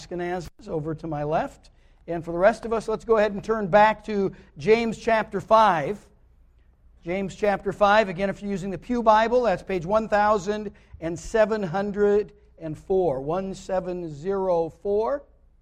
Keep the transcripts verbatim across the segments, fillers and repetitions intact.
Ashkenazis over to my left. And for the rest of us, let's go ahead and turn back to James chapter five. James chapter five, again, if you're using the Pew Bible, that's page one thousand seven hundred four, one seven zero four.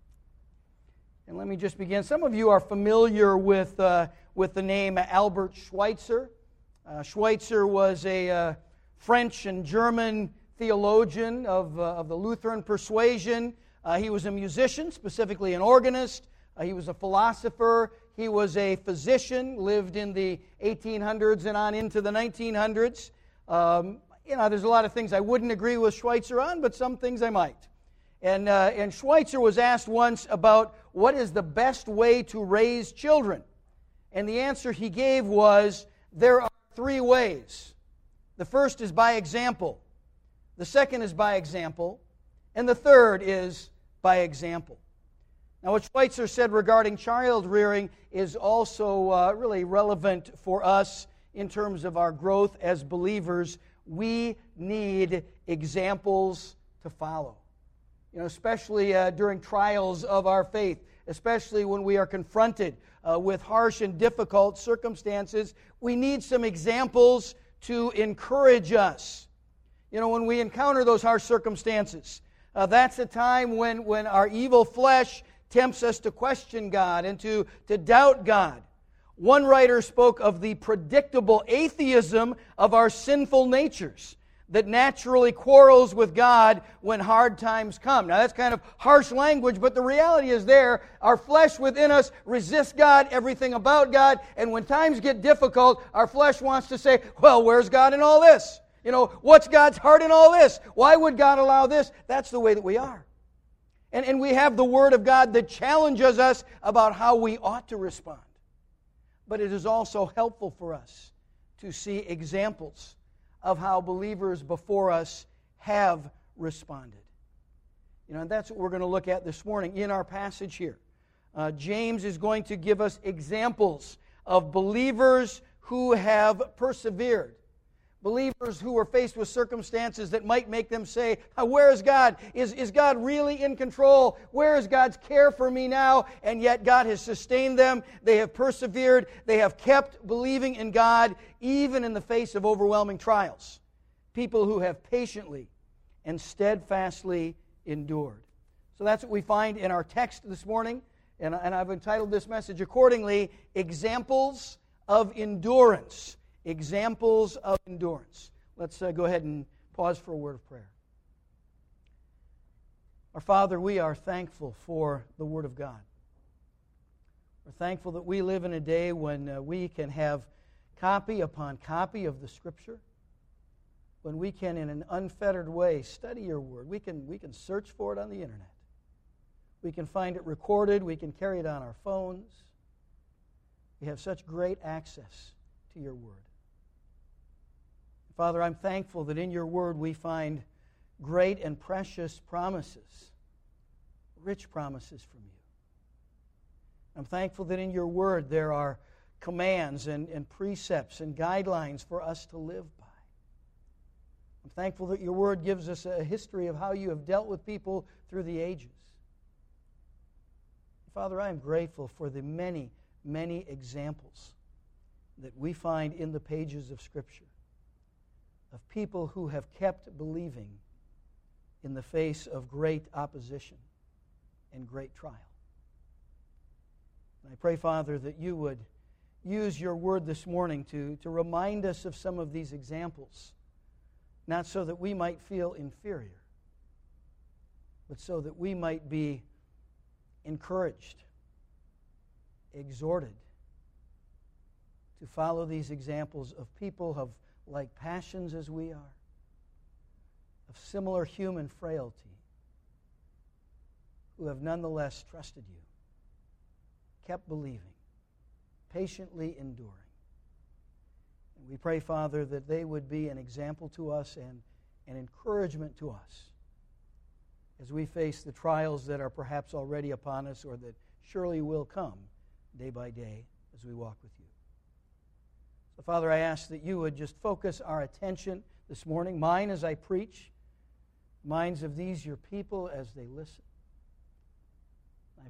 And let me just begin. Some of you are familiar with, uh, with the name Albert Schweitzer. Uh, Schweitzer was a uh, French and German theologian of, uh, of the Lutheran persuasion. Uh, he was a musician, specifically an organist. Uh, he was a philosopher. He was a physician, lived in the eighteen hundreds and on into the nineteen hundreds. Um, you know, there's a lot of things I wouldn't agree with Schweitzer on, but some things I might. And, uh, and Schweitzer was asked once about what is the best way to raise children. And the answer he gave was, there are three ways. The first is by example. The second is by example. And the third is by example. Now, what Schweitzer said regarding child rearing is also uh, really relevant for us in terms of our growth as believers. We need examples to follow. You know, especially uh, during trials of our faith, especially when we are confronted uh, with harsh and difficult circumstances, we need some examples to encourage us. You know, when we encounter those harsh circumstances, uh, that's a time when, when our evil flesh tempts us to question God and to, to doubt God. One writer spoke of the predictable atheism of our sinful natures that naturally quarrels with God when hard times come. Now, that's kind of harsh language, but the reality is there. Our flesh within us resists God, everything about God, and when times get difficult, our flesh wants to say, well, where's God in all this? You know, what's God's heart in all this? Why would God allow this? That's the way that we are. And, and we have the Word of God that challenges us about how we ought to respond. But it is also helpful for us to see examples of how believers before us have responded. You know, and that's what we're going to look at this morning in our passage here. Uh, James is going to give us examples of believers who have persevered. Believers who are faced with circumstances that might make them say, where is God? Is, is God really in control? Where is God's care for me now? And yet God has sustained them. They have persevered. They have kept believing in God even in the face of overwhelming trials. People who have patiently and steadfastly endured. So that's what we find in our text this morning. And, and I've entitled this message accordingly, Examples of Endurance. Examples of endurance. Let's uh, go ahead and pause for a word of prayer. Our Father, we are thankful for the Word of God. We're thankful that we live in a day when uh, we can have copy upon copy of the Scripture, when we can, in an unfettered way, study Your Word. We can, we can search for it on the Internet. We can find it recorded. We can carry it on our phones. We have such great access to Your Word. Father, I'm thankful that in Your Word we find great and precious promises, rich promises from You. I'm thankful that in Your Word there are commands and, and precepts and guidelines for us to live by. I'm thankful that Your Word gives us a history of how You have dealt with people through the ages. Father, I am grateful for the many, many examples that we find in the pages of Scripture of people who have kept believing in the face of great opposition and great trial. And I pray, Father, that You would use Your Word this morning to, to remind us of some of these examples, not so that we might feel inferior, but so that we might be encouraged, exhorted to follow these examples of people of like passions as we are, of similar human frailty, who have nonetheless trusted You, kept believing, patiently enduring. And we pray, Father, that they would be an example to us and an encouragement to us as we face the trials that are perhaps already upon us or that surely will come day by day as we walk with You. So, Father, I ask that You would just focus our attention this morning, mine as I preach, minds of these Your people as they listen.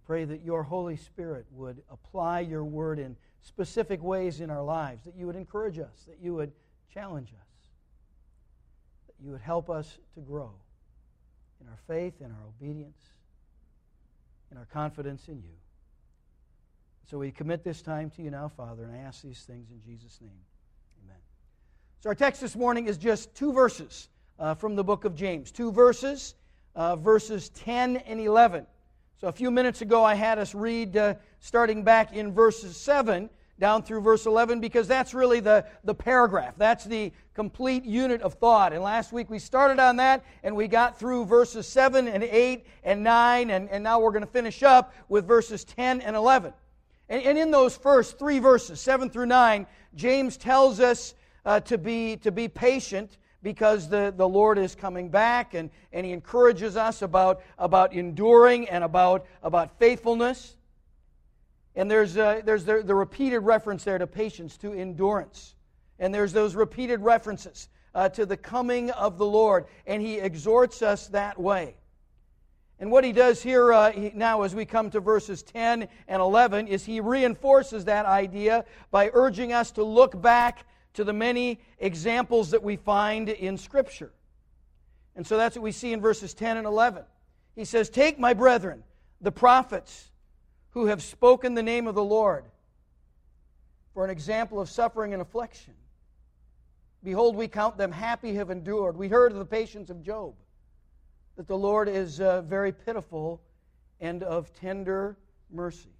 pray that your Holy Spirit would apply your word in specific ways in our lives, that you would encourage us, that you would challenge us, that you would help us to grow in our faith, in our obedience, in our confidence in you. So we commit this time to you now, Father, and I ask these things in Jesus' name. Amen. So our text this morning is just two verses uh, from the book of James. Two verses, uh, verses ten and eleven. So a few minutes ago I had us read uh, starting back in verses seven down through verse eleven, because that's really the, the paragraph. That's the complete unit of thought. And last week we started on that, and we got through verses seven and eight and nine, and, and now we're going to finish up with verses ten and eleven. And, and in those first three verses, seven through nine, James tells us uh, to be to be patient, because the, the Lord is coming back, and, and He encourages us about, about enduring and about, about faithfulness. And there's, uh, there's the, the repeated reference there to patience, to endurance. And there's those repeated references uh, to the coming of the Lord, and He exhorts us that way. And what He does here uh, he, now as we come to verses ten and eleven is He reinforces that idea by urging us to look back to the many examples that we find in Scripture. And so that's what we see in verses ten and eleven. He says, "Take, my brethren, the prophets who have spoken the name of the Lord, for an example of suffering and affliction. Behold, we count them happy who have endured." We heard of the patience of Job, that the Lord is uh, very pitiful and of tender mercy.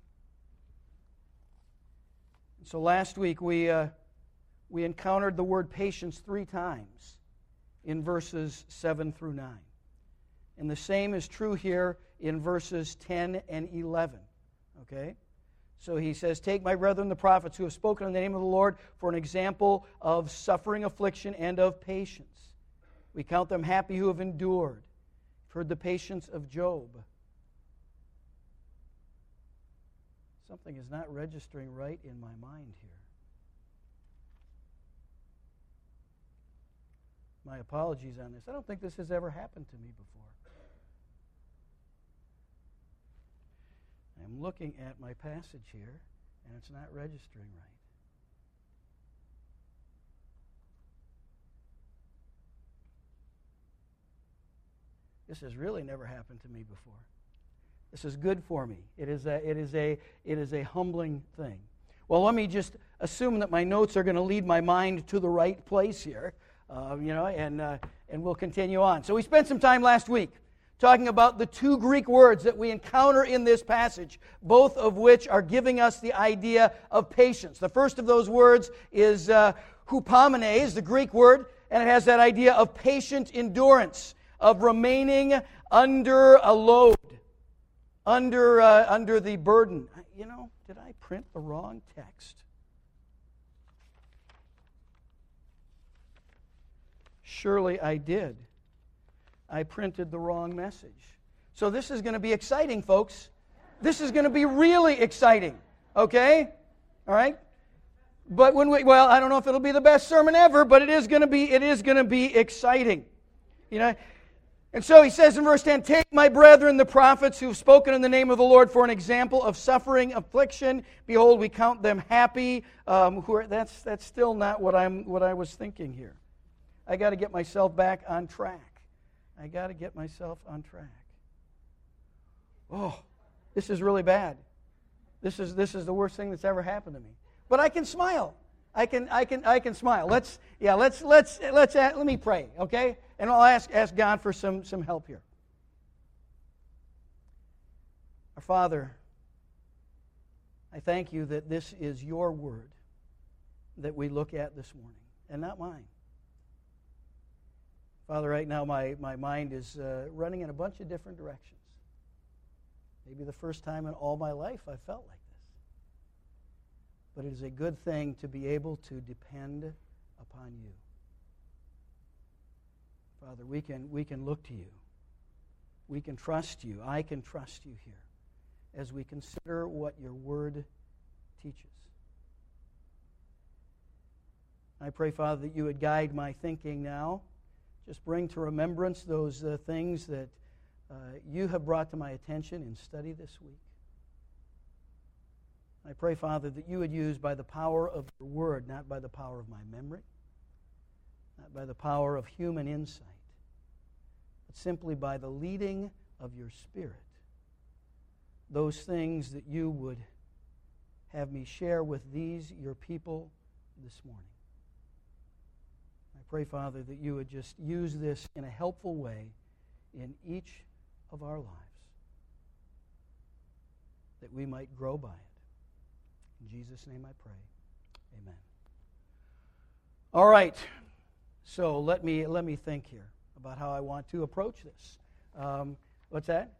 So last week we... Uh, We encountered the word patience three times in verses seven through nine. And the same is true here in verses ten and eleven. Okay? So he says, "Take, my brethren, the prophets who have spoken in the name of the Lord, for an example of suffering, affliction, and of patience. We count them happy who have endured." You've heard the patience of Job. Something is not registering right in my mind here. My apologies on this. I don't think this has ever happened to me before. I'm looking at my passage here, and it's not registering right. This has really never happened to me before. This is good for me. It is a, it is a, it is a humbling thing. Well, let me just assume that my notes are going to lead my mind to the right place here. Uh, you know, and uh, and we'll continue on. So we spent some time last week talking about the two Greek words that we encounter in this passage, both of which are giving us the idea of patience. The first of those words is uh, hupomenes, the Greek word, and it has that idea of patient endurance, of remaining under a load, under uh, under the burden. You know, did I print the wrong text? Surely I did. I printed the wrong message. So this is going to be exciting, folks. This is going to be really exciting. Okay? All right? But when we, well, I don't know if it'll be the best sermon ever, but it is going to be, it is going to be exciting. You know? And so he says in verse ten, "Take, my brethren, the prophets who have spoken in the name of the Lord, for an example of suffering, affliction. Behold, we count them happy." Um, who are, that's that's still not what I'm what I was thinking here. I got to get myself back on track. I got to get myself on track. Oh, this is really bad. This is this is the worst thing that's ever happened to me. But I can smile. I can I can I can smile. Let's yeah. Let's let's let's let me pray. Okay, and I'll ask ask God for some some help here. Our Father, I thank you that this is your word that we look at this morning, and not mine. Father, right now my, my mind is uh, running in a bunch of different directions. Maybe the first time in all my life I felt like this. But it is a good thing to be able to depend upon you. Father, we can, we can look to you. We can trust you. I can trust you here as we consider what your word teaches. I pray, Father, that you would guide my thinking now. Just bring to remembrance those uh, things that uh, you have brought to my attention in study this week. I pray, Father, that you would use by the power of your word, not by the power of my memory, not by the power of human insight, but simply by the leading of your Spirit, those things that you would have me share with these, your people, this morning. I pray, Father, that you would just use this in a helpful way in each of our lives, that we might grow by it. In Jesus' name I pray. Amen. All right. So let me let me think here about how I want to approach this. Um, what's that?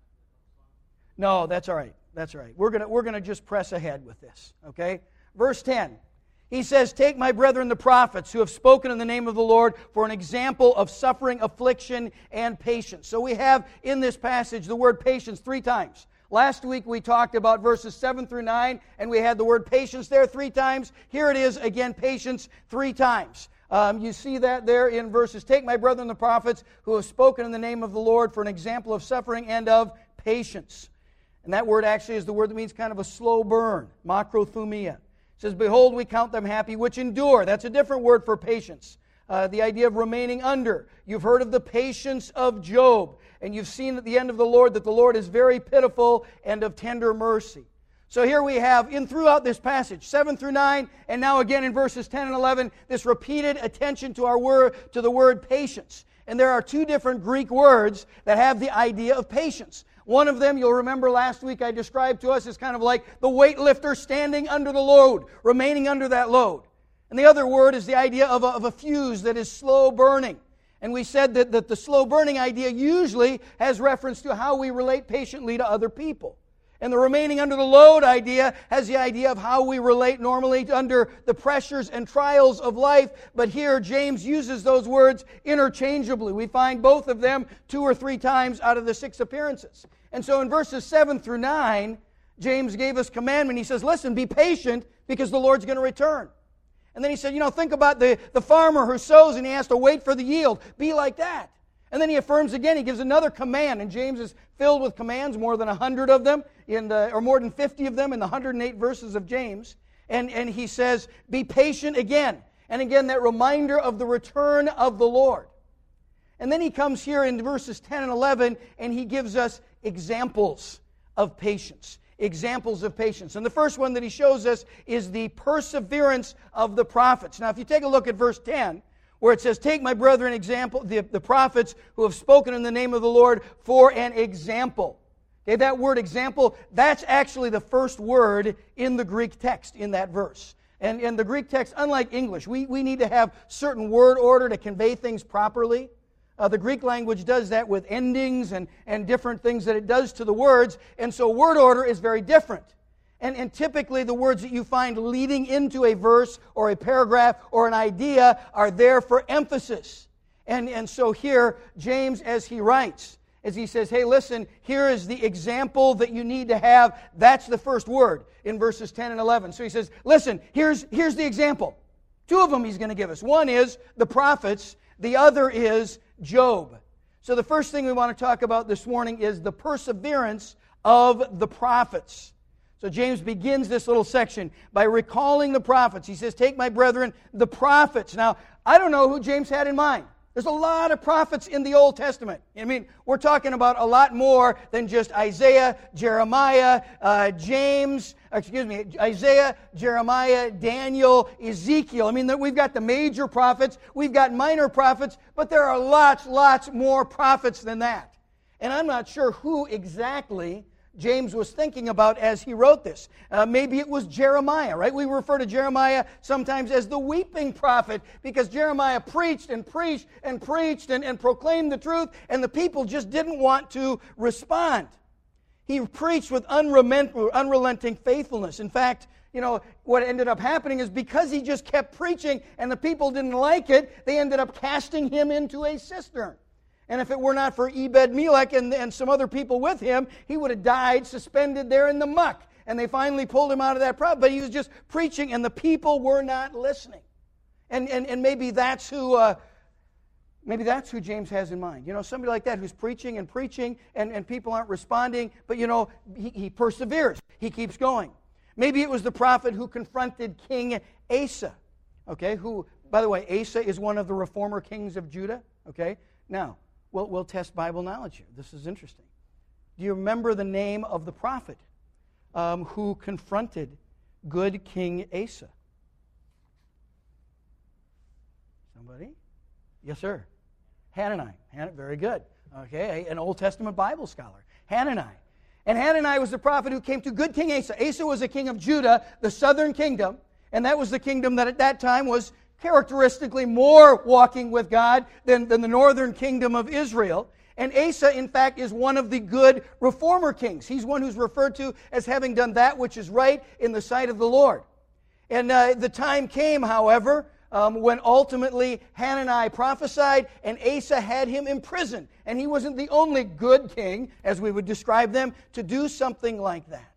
No, that's all right. That's all right. We're gonna we're gonna just press ahead with this. Okay? Verse ten. He says, "Take my brethren the prophets who have spoken in the name of the Lord for an example of suffering, affliction, and patience." So we have in this passage the word patience three times. Last week we talked about verses seven through nine, and we had the word patience there three times. Here it is again, patience three times. Um, you see that there in verses, "Take my brethren the prophets who have spoken in the name of the Lord for an example of suffering and of patience." And that word actually is the word that means kind of a slow burn, makrothumia. It says, "Behold, we count them happy which endure." That's a different word for patience. Uh, the idea of remaining under. You've heard of the patience of Job, and you've seen at the end of the Lord that the Lord is very pitiful and of tender mercy. So here we have, in throughout this passage, seven through nine, and now again in verses ten and eleven, this repeated attention to our word, to the word patience. And there are two different Greek words that have the idea of patience. One of them, you'll remember last week I described to us, is kind of like the weightlifter standing under the load, remaining under that load. And the other word is the idea of a, of a fuse that is slow burning. And we said that, that the slow burning idea usually has reference to how we relate patiently to other people. And the remaining under the load idea has the idea of how we relate normally under the pressures and trials of life. But here, James uses those words interchangeably. We find both of them two or three times out of the six appearances. And so in verses seven through nine, James gave us commandment. He says, listen, be patient because the Lord's going to return. And then he said, you know, think about the, the farmer who sows and he has to wait for the yield. Be like that. And then he affirms again, he gives another command, and James is filled with commands, more than a hundred of them, in the, or more than fifty of them in the one hundred eight verses of James. And, and he says, be patient again. And again, that reminder of the return of the Lord. And then he comes here in verses ten and eleven, and he gives us examples of patience. Examples of patience. And the first one that he shows us is the perseverance of the prophets. Now, if you take a look at verse ten, where it says, "Take my brethren example, the, the prophets who have spoken in the name of the Lord for an example." Okay, that word example, that's actually the first word in the Greek text in that verse. And in the Greek text, unlike English, we, we need to have certain word order to convey things properly. Uh, the Greek language does that with endings and, and different things that it does to the words. And so word order is very different. And, and typically the words that you find leading into a verse or a paragraph or an idea are there for emphasis. And, and so here, James, as he writes, as he says, hey, listen, here is the example that you need to have. That's the first word in verses ten and eleven. So he says, listen, here's, here's the example. Two of them he's going to give us. One is the prophets. The other is Job. So the first thing we want to talk about this morning is the perseverance of the prophets. So James begins this little section by recalling the prophets. He says, take my brethren, the prophets. Now, I don't know who James had in mind. There's a lot of prophets in the Old Testament. I mean, we're talking about a lot more than just Isaiah, Jeremiah, uh, James, excuse me, Isaiah, Jeremiah, Daniel, Ezekiel. I mean, we've got the major prophets, we've got minor prophets, but there are lots, lots more prophets than that. And I'm not sure who exactly James was thinking about as he wrote this. Uh, maybe it was Jeremiah, right? We refer to Jeremiah sometimes as the weeping prophet because Jeremiah preached and preached and preached and, and proclaimed the truth, and the people just didn't want to respond. He preached with unrelenting faithfulness. In fact, you know, what ended up happening is because he just kept preaching and the people didn't like it, they ended up casting him into a cistern. And if it were not for Ebed-Melech and, and some other people with him, he would have died suspended there in the muck. And they finally pulled him out of that problem. But he was just preaching, and the people were not listening. And and, and maybe that's who uh, maybe that's who James has in mind. You know, somebody like that who's preaching and preaching, and, and people aren't responding. But, you know, he, he perseveres. He keeps going. Maybe it was the prophet who confronted King Asa, okay, who, by the way, Asa is one of the reformer kings of Judah, okay? Now, we'll, we'll test Bible knowledge here. This is interesting. Do you remember the name of the prophet um, who confronted good King Asa? Somebody? Yes, sir. Hanani. Han- very good. Okay, an Old Testament Bible scholar. Hanani. And Hanani was the prophet who came to good King Asa. Asa was a king of Judah, the southern kingdom, and that was the kingdom that at that time was characteristically more walking with God than, than the northern kingdom of Israel. And Asa, in fact, is one of the good reformer kings. He's one who's referred to as having done that which is right in the sight of the Lord. And uh, the time came, however, Um, when ultimately Hanani prophesied and Asa had him imprisoned. And he wasn't the only good king, as we would describe them, to do something like that.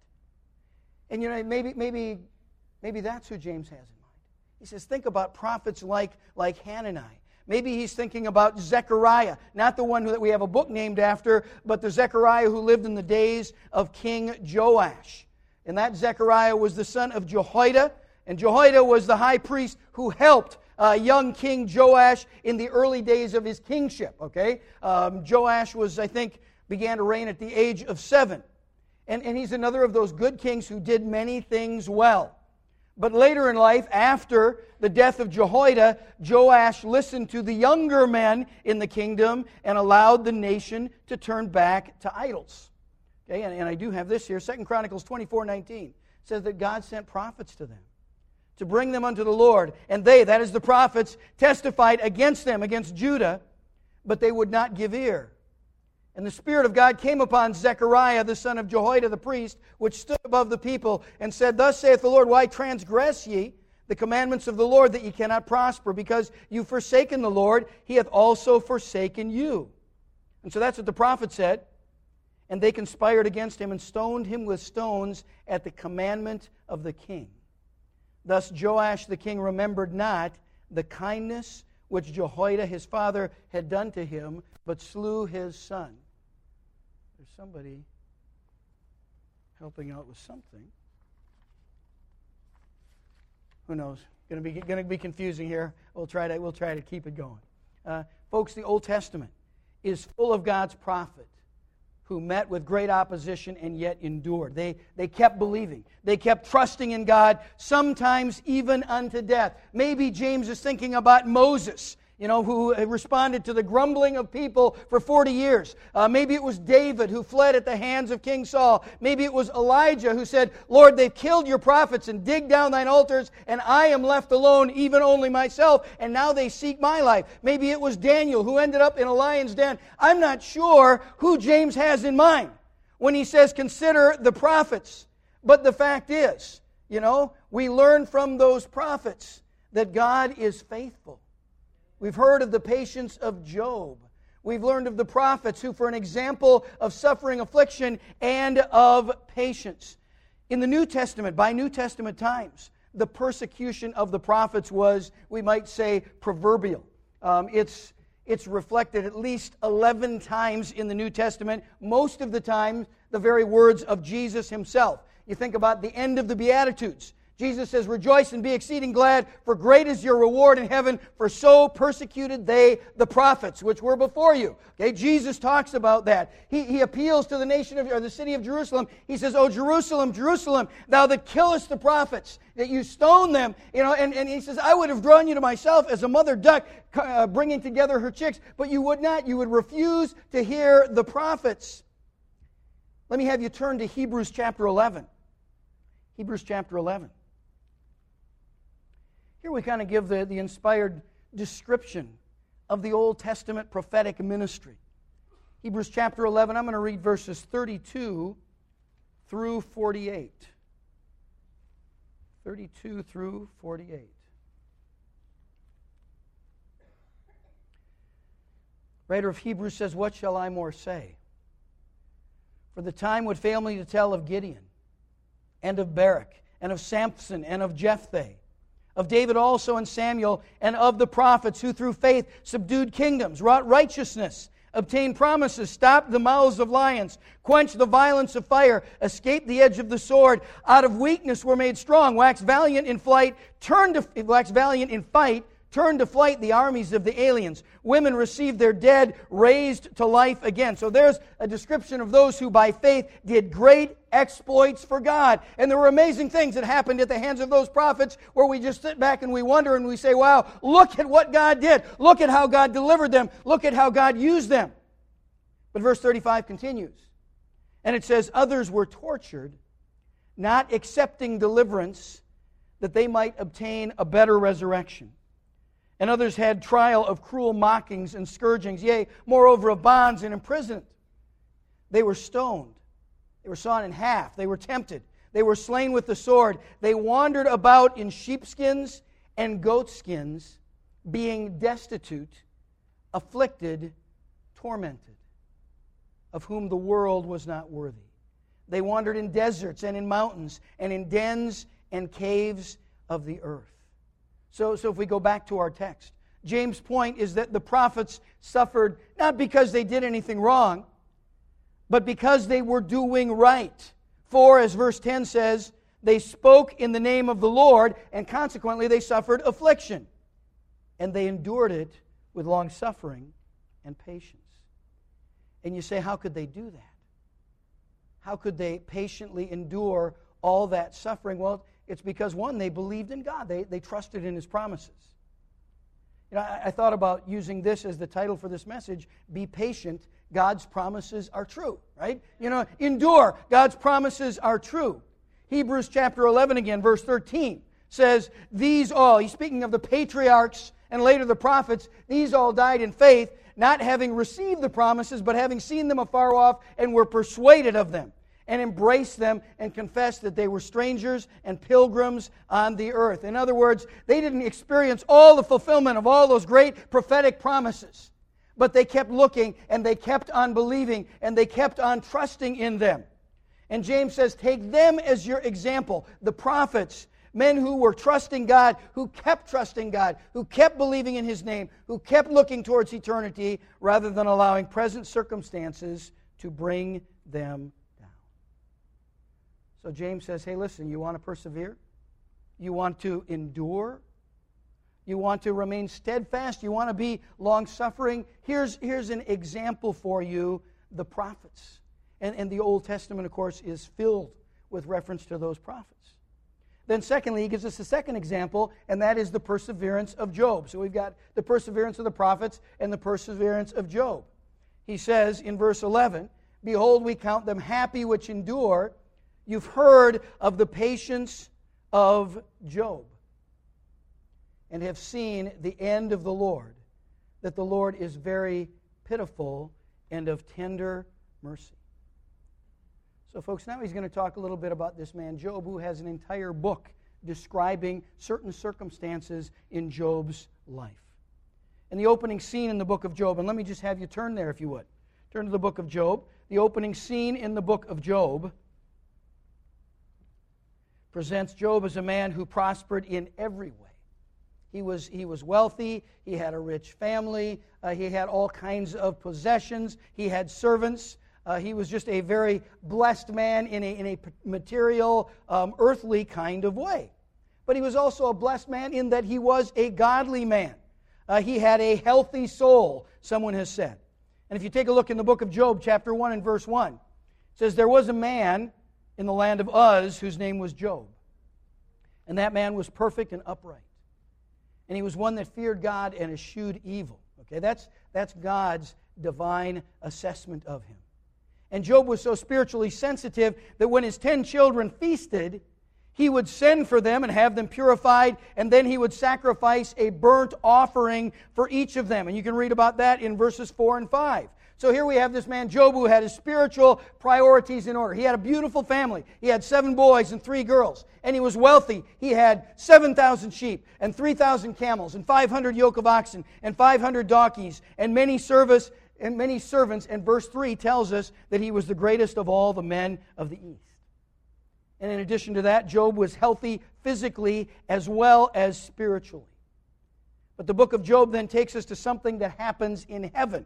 And you know, maybe maybe maybe that's who James has in mind. He says, think about prophets like, like Hanani. Maybe he's thinking about Zechariah, not the one that we have a book named after, but the Zechariah who lived in the days of King Joash. And that Zechariah was the son of Jehoiada, and Jehoiada was the high priest who helped uh, young King Joash in the early days of his kingship, okay? Um, Joash was, I think, began to reign at the age of seven. And, and he's another of those good kings who did many things well. But later in life, after the death of Jehoiada, Joash listened to the younger men in the kingdom and allowed the nation to turn back to idols. Okay, and, and I do have this here. Second Chronicles twenty-four nineteen says that God sent prophets to them to bring them unto the Lord. And they, that is the prophets, testified against them, against Judah, but they would not give ear. And the Spirit of God came upon Zechariah, the son of Jehoiada the priest, which stood above the people, and said, Thus saith the Lord, Why transgress ye the commandments of the Lord, that ye cannot prosper? Because you've forsaken the Lord, He hath also forsaken you. And so that's what the prophet said. And they conspired against him and stoned him with stones at the commandment of the king. Thus Joash the king remembered not the kindness which Jehoiada his father had done to him, but slew his son. There's somebody helping out with something. Who knows? Going to be going to be confusing here. We'll try to we'll try to keep it going. Uh, folks, the Old Testament is full of God's prophet who met with great opposition and yet endured. They, they kept believing. They kept trusting in God, sometimes even unto death. Maybe James is thinking about Moses, you know, who responded to the grumbling of people for forty years. Uh, maybe it was David who fled at the hands of King Saul. Maybe it was Elijah who said, Lord, they've killed your prophets and dig down thine altars, and I am left alone, even only myself, and now they seek my life. Maybe it was Daniel who ended up in a lion's den. I'm not sure who James has in mind when he says, consider the prophets. But the fact is, you know, we learn from those prophets that God is faithful. We've heard of the patience of Job. We've learned of the prophets who, for an example of suffering, affliction, and of patience. In the New Testament, by New Testament times, the persecution of the prophets was, we might say, proverbial. Um, it's, it's reflected at least eleven times in the New Testament, most of the time the very words of Jesus Himself. You think about the end of the Beatitudes. Jesus says, Rejoice and be exceeding glad, for great is your reward in heaven, for so persecuted they the prophets, which were before you. Okay, Jesus talks about that. He, he appeals to the nation of, or the city of Jerusalem. He says, O Jerusalem, Jerusalem, thou that killest the prophets, that you stone them. You know, and, and he says, I would have drawn you to myself as a mother duck uh, bringing together her chicks, but you would not. You would refuse to hear the prophets. Let me have you turn to Hebrews chapter eleven. Hebrews chapter eleven. Here we kind of give the, the inspired description of the Old Testament prophetic ministry. Hebrews chapter eleven, I'm going to read verses thirty-two through forty-eight. thirty-two through forty-eight. Writer of Hebrews says, What shall I more say? For the time would fail me to tell of Gideon, and of Barak, and of Samson, and of Jephthah, of David also and Samuel, and of the prophets who through faith subdued kingdoms, wrought righteousness, obtain promises, stop the mouths of lions, quench the violence of fire, escape the edge of the sword. Out of weakness were made strong, wax valiant in flight, turn to wax valiant in fight, turn to flight the armies of the aliens. Women received their dead raised to life again. So there's a description of those who by faith did great exploits for God. And there were amazing things that happened at the hands of those prophets where we just sit back and we wonder and we say, wow, look at what God did. Look at how God delivered them. Look at how God used them. But verse thirty-five continues. And it says, others were tortured, not accepting deliverance, that they might obtain a better resurrection. And others had trial of cruel mockings and scourgings, yea, moreover of bonds and imprisonment. They were stoned. They were sawn in half. They were tempted. They were slain with the sword. They wandered about in sheepskins and goatskins, being destitute, afflicted, tormented, of whom the world was not worthy. They wandered in deserts and in mountains and in dens and caves of the earth. So, so if we go back to our text, James' point is that the prophets suffered not because they did anything wrong, but because they were doing right. For, as verse ten says, they spoke in the name of the Lord, and consequently they suffered affliction. And they endured it with long suffering and patience. And you say, how could they do that? How could they patiently endure all that suffering? Well, it's because, one, they believed in God. They, they trusted in His promises. You know, I, I thought about using this as the title for this message, Be Patient, God's promises are true, right? You know, endure, God's promises are true. Hebrews chapter eleven again, verse thirteen, says, these all, he's speaking of the patriarchs and later the prophets, these all died in faith, not having received the promises, but having seen them afar off and were persuaded of them, and embraced them and confessed that they were strangers and pilgrims on the earth. In other words, they didn't experience all the fulfillment of all those great prophetic promises, but they kept looking and they kept on believing and they kept on trusting in them. And James says, take them as your example, the prophets, men who were trusting God, who kept trusting God, who kept believing in His name, who kept looking towards eternity rather than allowing present circumstances to bring them. So James says, hey, listen, you want to persevere? You want to endure? You want to remain steadfast? You want to be long-suffering? Here's, here's an example for you, the prophets. And, and the Old Testament, of course, is filled with reference to those prophets. Then secondly, he gives us a second example, and that is the perseverance of Job. So we've got the perseverance of the prophets and the perseverance of Job. He says in verse eleven, behold, we count them happy which endure. You've heard of the patience of Job and have seen the end of the Lord, that the Lord is very pitiful and of tender mercy. So, folks, now he's going to talk a little bit about this man, Job, who has an entire book describing certain circumstances in Job's life. And the opening scene in the book of Job, and let me just have you turn there if you would. Turn to the book of Job. The opening scene in the book of Job presents Job as a man who prospered in every way. He was, he was wealthy, he had a rich family, uh, he had all kinds of possessions, he had servants. Uh, he was just a very blessed man in a, in a material, um, earthly kind of way. But he was also a blessed man in that he was a godly man. Uh, he had a healthy soul, someone has said. And if you take a look in the book of Job, chapter one and verse one, it says, there was a man in the land of Uz, whose name was Job. And that man was perfect and upright. And he was one that feared God and eschewed evil. Okay, that's, that's God's divine assessment of him. And Job was so spiritually sensitive that when his ten children feasted, he would send for them and have them purified, and then he would sacrifice a burnt offering for each of them. And you can read about that in verses four and five. So here we have this man, Job, who had his spiritual priorities in order. He had a beautiful family. He had seven boys and three girls. And he was wealthy. He had seven thousand sheep and three thousand camels and five hundred yoke of oxen and five hundred donkeys and many service and many servants. And verse three tells us that he was the greatest of all the men of the East. And in addition to that, Job was healthy physically as well as spiritually. But the book of Job then takes us to something that happens in heaven.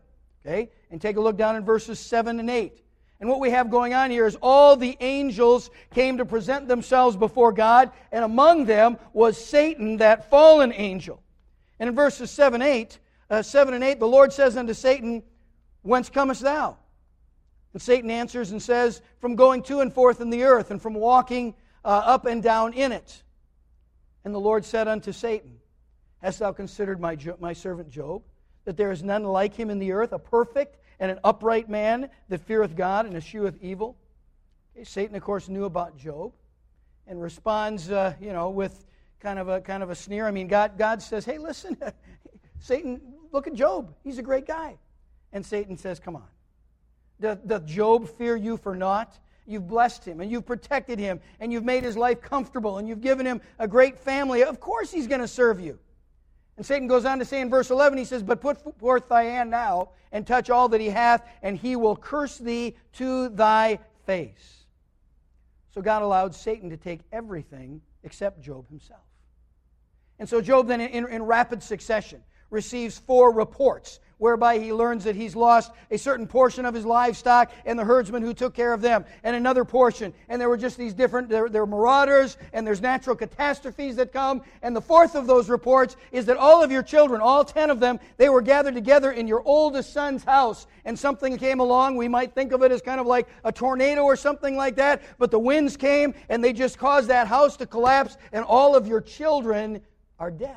Okay? And take a look down in verses seven and eight. And what we have going on here is all the angels came to present themselves before God, and among them was Satan, that fallen angel. And in verses seven, eight, uh, seven and eight, the Lord says unto Satan, Whence comest thou? And Satan answers and says, From going to and forth in the earth, and from walking uh, up and down in it. And the Lord said unto Satan, Hast thou considered my, jo- my servant Job, that there is none like him in the earth, a perfect and an upright man that feareth God and escheweth evil? Okay, Satan, of course, knew about Job and responds, uh, you know, with kind of a kind of a sneer. I mean, God, God says, "Hey, listen, Satan, look at Job. He's a great guy." And Satan says, "Come on, doth, doth Job fear you for naught? You've blessed him, and you've protected him, and you've made his life comfortable, and you've given him a great family. Of course, he's going to serve you." And Satan goes on to say in verse eleven, he says, "But put forth thy hand now, and touch all that he hath, and he will curse thee to thy face." So God allowed Satan to take everything except Job himself. And so Job then, in, in rapid succession, receives four reports, whereby he learns that he's lost a certain portion of his livestock and the herdsmen who took care of them, and another portion. And there were just these different, there, there are marauders, and there's natural catastrophes that come. And the fourth of those reports is that all of your children, all ten of them, they were gathered together in your oldest son's house. And something came along. We might think of it as kind of like a tornado or something like that. But the winds came, and they just caused that house to collapse, and all of your children are dead.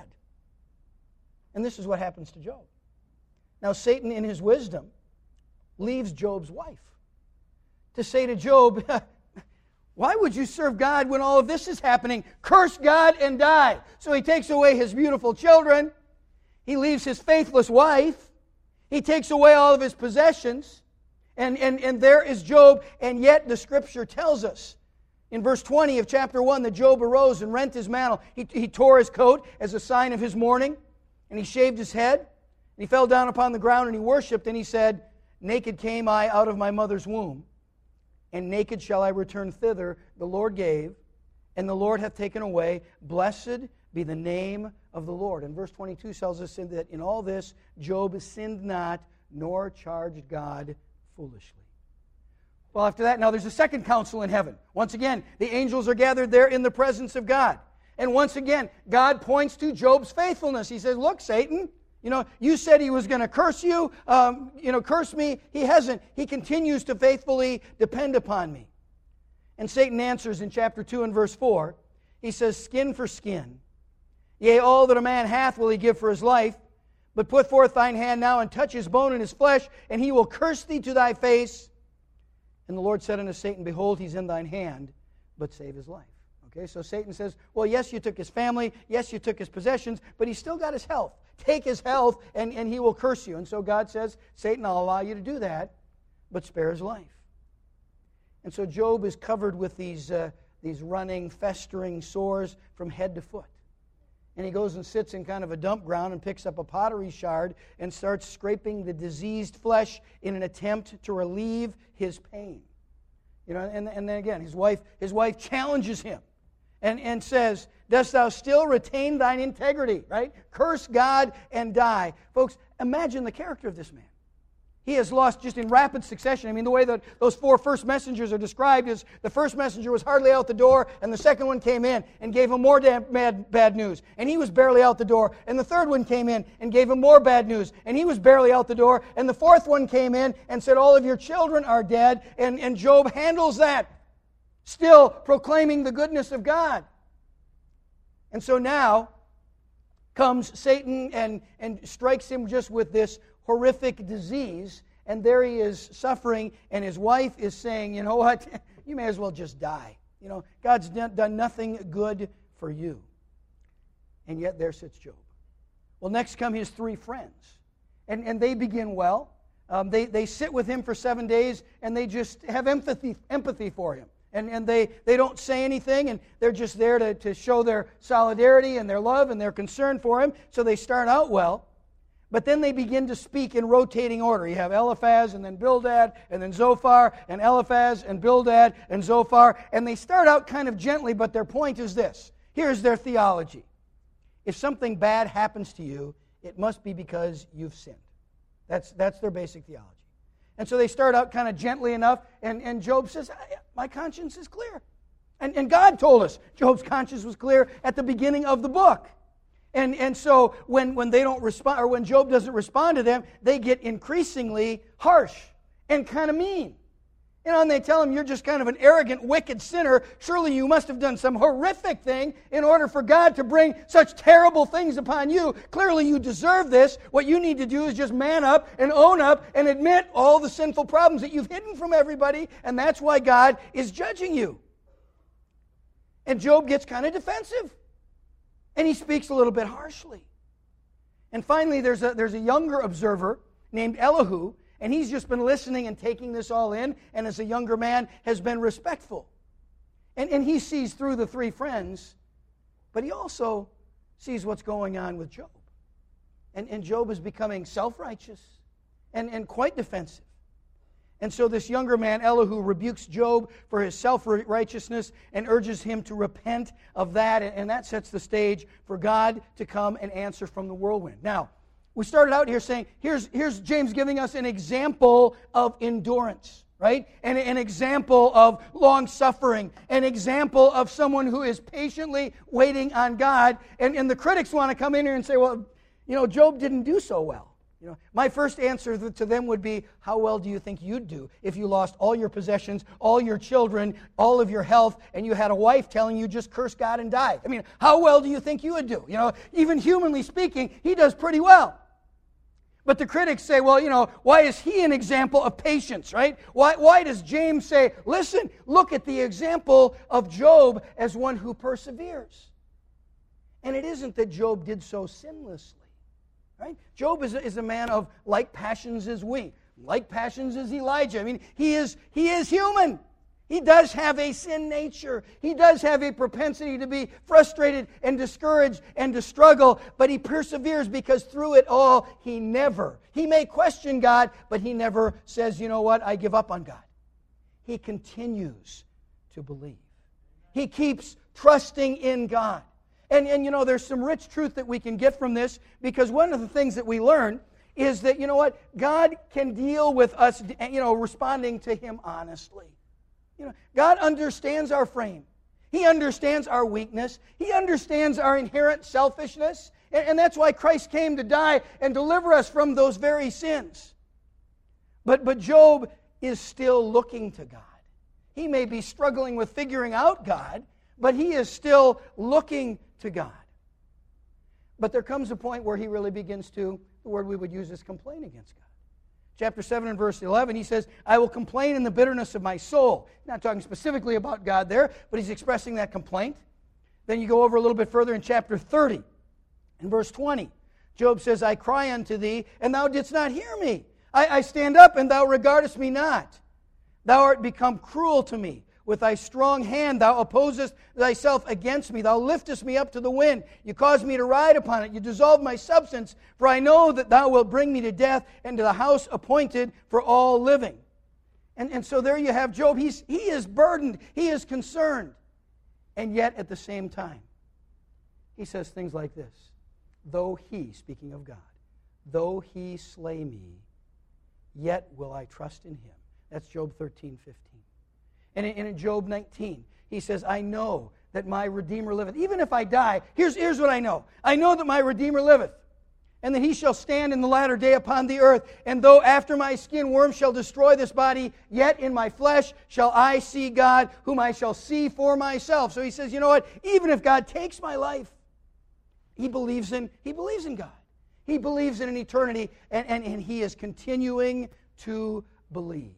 And this is what happens to Job. Now, Satan, in his wisdom, leaves Job's wife to say to Job, "Why would you serve God when all of this is happening? Curse God and die." So he takes away his beautiful children. He leaves his faithless wife. He takes away all of his possessions. And, and, and there is Job. And yet the Scripture tells us in verse twenty of chapter one that Job arose and rent his mantle. He, he tore his coat as a sign of his mourning. And he shaved his head. And he fell down upon the ground and he worshipped, and he said, "Naked came I out of my mother's womb, and naked shall I return thither. The Lord gave, and the Lord hath taken away. Blessed be the name of the Lord." And verse twenty-two tells us that in all this, Job sinned not, nor charged God foolishly. Well, after that, now there's a second council in heaven. Once again, the angels are gathered there in the presence of God. And once again, God points to Job's faithfulness. He says, "Look, Satan, you know, you said he was going to curse you, um, you know, curse me. He hasn't. He continues to faithfully depend upon me." And Satan answers in chapter two and verse four. He says, "Skin for skin. Yea, all that a man hath will he give for his life. But put forth thine hand now and touch his bone and his flesh, and he will curse thee to thy face." And the Lord said unto Satan, "Behold, he's in thine hand, but save his life." Okay, so Satan says, well, yes, you took his family, yes, you took his possessions, but he's still got his health. Take his health, and, and he will curse you. And so God says, "Satan, I'll allow you to do that, but spare his life." And so Job is covered with these, uh, these running, festering sores from head to foot. And he goes and sits in kind of a dump ground and picks up a pottery shard and starts scraping the diseased flesh in an attempt to relieve his pain. You know, and, and then again, his wife, his wife challenges him. And, and says, "Dost thou still retain thine integrity?" Right? Curse God and die. Folks, imagine the character of this man. He has lost just in rapid succession. I mean, the way that those four first messengers are described is the first messenger was hardly out the door, and the second one came in and gave him more damn bad, bad news, and he was barely out the door. And the third one came in and gave him more bad news, and he was barely out the door. And the fourth one came in and said, "All of your children are dead." And, and Job handles that, still proclaiming the goodness of God. And so now comes Satan and, and strikes him just with this horrific disease, and there he is suffering, and his wife is saying, "You know what, you may as well just die. You know, God's done nothing good for you." And yet there sits Job. Well, next come his three friends, and, and they begin well. Um, they, they sit with him for seven days, and they just have empathy, empathy for him. And, and they, they don't say anything, and they're just there to, to show their solidarity and their love and their concern for him. So they start out well. But then they begin to speak in rotating order. You have Eliphaz and then Bildad and then Zophar, and Eliphaz and Bildad and Zophar. And they start out kind of gently, but their point is this. Here's their theology. If something bad happens to you, it must be because you've sinned. That's, that's their basic theology. And so they start out kind of gently enough, and, and Job says, my conscience is clear. And, and God told us Job's conscience was clear at the beginning of the book. And, and so when, when they don't respond, or when Job doesn't respond to them, they get increasingly harsh and kind of mean. You know, and they tell him, you're just kind of an arrogant, wicked sinner. Surely you must have done some horrific thing in order for God to bring such terrible things upon you. Clearly you deserve this. What you need to do is just man up and own up and admit all the sinful problems that you've hidden from everybody, and that's why God is judging you. And Job gets kind of defensive. And he speaks a little bit harshly. And finally, there's a, there's a younger observer named Elihu, and he's just been listening and taking this all in, and as a younger man has been respectful. And, and he sees through the three friends, but he also sees what's going on with Job. And, and Job is becoming self-righteous and, and quite defensive. And so this younger man, Elihu, rebukes Job for his self-righteousness and urges him to repent of that, and that sets the stage for God to come and answer from the whirlwind. Now, we started out here saying, here's, here's James giving us an example of endurance, right? And an example of long-suffering, an example of someone who is patiently waiting on God. And, and the critics want to come in here and say, well, you know, Job didn't do so well. You know, my first answer to them would be, how well do you think you'd do if you lost all your possessions, all your children, all of your health, and you had a wife telling you just curse God and die? I mean, how well do you think you would do? You know, even humanly speaking, he does pretty well. But the critics say, well, you know, why is he an example of patience, right? Why, why does James say, listen, look at the example of Job as one who perseveres? And it isn't that Job did so sinlessly. Right? Job is a, is a man of like passions as we, like passions as Elijah. I mean, he is he is human. He does have a sin nature. He does have a propensity to be frustrated and discouraged and to struggle, but he perseveres because through it all, he never, he may question God, but he never says, you know what, I give up on God. He continues to believe. He keeps trusting in God. And, and, you know, there's some rich truth that we can get from this, because one of the things that we learn is that, you know what, God can deal with us, you know, responding to Him honestly. You know, God understands our frame. He understands our weakness. He understands our inherent selfishness. And, and that's why Christ came to die and deliver us from those very sins. But, but Job is still looking to God. He may be struggling with figuring out God, but he is still looking to God. But there comes a point where he really begins to, the word we would use is complain against God. Chapter seven and verse eleven, he says, I will complain in the bitterness of my soul. He's not talking specifically about God there, but he's expressing that complaint. Then you go over a little bit further in chapter thirty, in verse twenty. Job says, I cry unto thee, and thou didst not hear me. I, I stand up, and thou regardest me not. Thou art become cruel to me. With thy strong hand thou opposest thyself against me. Thou liftest me up to the wind. You cause me to ride upon it. You dissolve my substance. For I know that thou wilt bring me to death and to the house appointed for all living. And, and so there you have Job. He's, he is burdened. He is concerned. And yet at the same time, he says things like this. Though he, speaking of God, though he slay me, yet will I trust in him. That's Job thirteen fifteen. And in Job nineteen, he says, I know that my Redeemer liveth. Even if I die, here's, here's what I know. I know that my Redeemer liveth, and that he shall stand in the latter day upon the earth. And though after my skin worms shall destroy this body, yet in my flesh shall I see God, whom I shall see for myself. So he says, you know what? Even if God takes my life, he believes in, he believes in God. He believes in an eternity, and, and, and he is continuing to believe.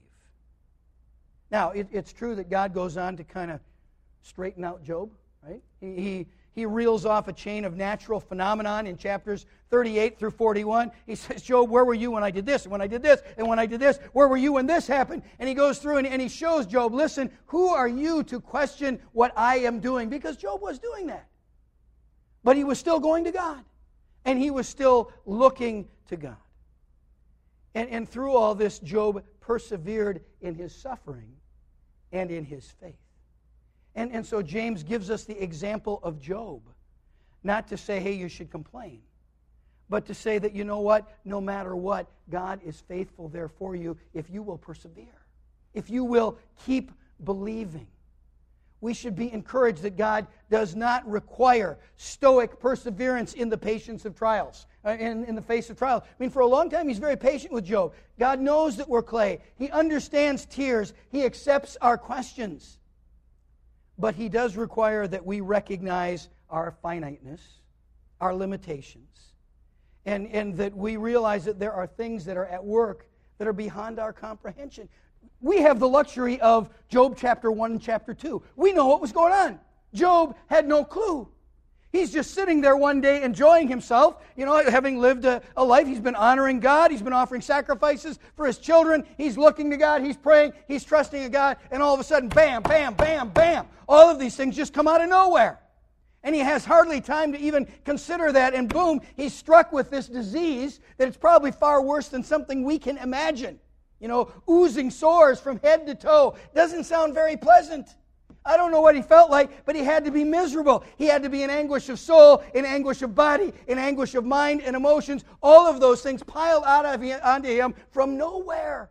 Now, it, it's true that God goes on to kind of straighten out Job, right? He, he, he reels off a chain of natural phenomenon in chapters thirty-eight through forty-one. He says, Job, where were you when I did this, and when I did this, and when I did this? Where were you when this happened? And he goes through and, and he shows Job, listen, who are you to question what I am doing? Because Job was doing that. But he was still going to God, and he was still looking to God. And, and through all this, Job persevered in his suffering and in his faith. And, and so James gives us the example of Job, not to say, hey, you should complain, but to say that, you know what, no matter what, God is faithful there for you if you will persevere, if you will keep believing. We should be encouraged that God does not require stoic perseverance in the patience of trials, uh, in, in the face of trials. I mean, for a long time, He's very patient with Job. God knows that we're clay. He understands tears. He accepts our questions. But He does require that we recognize our finiteness, our limitations, and, and that we realize that there are things that are at work that are beyond our comprehension. We have the luxury of Job chapter one and chapter two. We know what was going on. Job had no clue. He's just sitting there one day enjoying himself, you know, having lived a, a life. He's been honoring God. He's been offering sacrifices for his children. He's looking to God. He's praying. He's trusting in God. And all of a sudden, bam, bam, bam, bam. All of these things just come out of nowhere. And he has hardly time to even consider that. And boom, he's struck with this disease that it's probably far worse than something we can imagine. You know, oozing sores from head to toe. Doesn't sound very pleasant. I don't know what he felt like, but he had to be miserable. He had to be in anguish of soul, in anguish of body, in anguish of mind and emotions. All of those things piled out of him, onto him from nowhere.